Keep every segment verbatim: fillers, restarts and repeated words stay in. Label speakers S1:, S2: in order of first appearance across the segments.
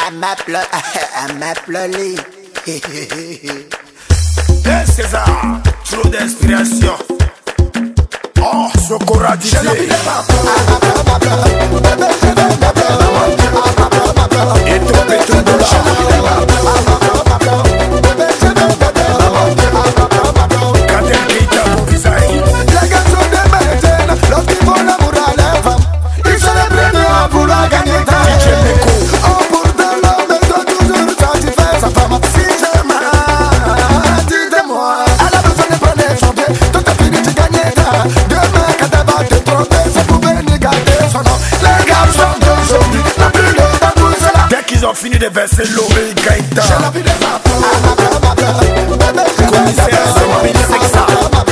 S1: Elle m'appelle, elle m'appelle Lee.
S2: Hey César, trop d'inspiration. Oh, Sokora D J. Et trop et trop de ils ont fini de verser l'eau et Gaïta. Commissaire Zombie Sexa.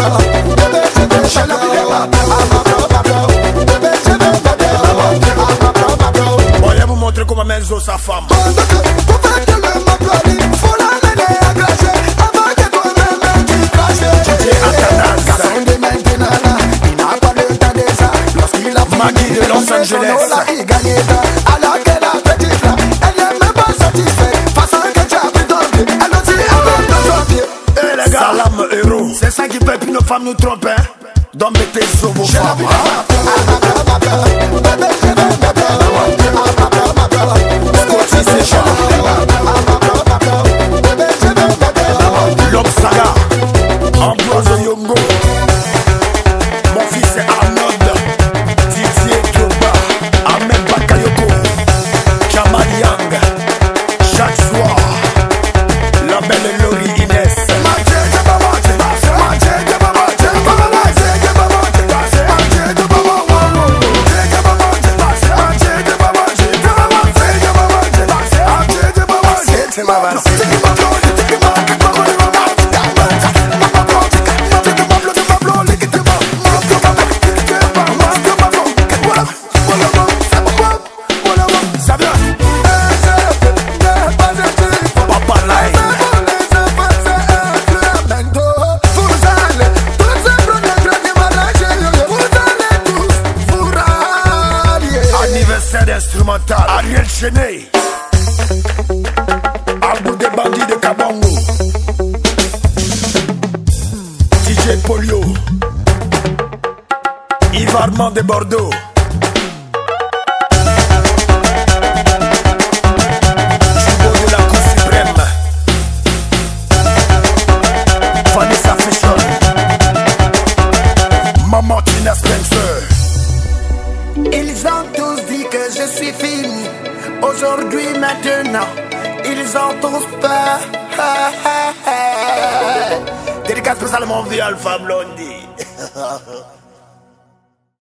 S2: Bon, je vais vous montrer comment Menzo sa femme. Maggie de Los Angeles. Salam héros. C'est ça qui fait que nos femmes nous trompent, hein. Donc mettez sur vos femmes. Scotty Secha. Lobsaga. Ambroise Yongo. Mon fils c'est Arnold. Didier Toba. Ahmed Bakayoko. Kamal Yang. Chaque soir. La belle Lori Inès. Instrumental, Ariel Chené, Albou des bandits de Kabongo, D J Polio, Yves Armand de Bordeaux, Chubo de la Cour suprême, Vanessa Fashion, Maman Tina Spencer.
S1: Ils ont tous dit que je suis fini. Aujourd'hui, maintenant, ils ont tous peur.
S2: Dédicace spécialement vie Alpha Blondie.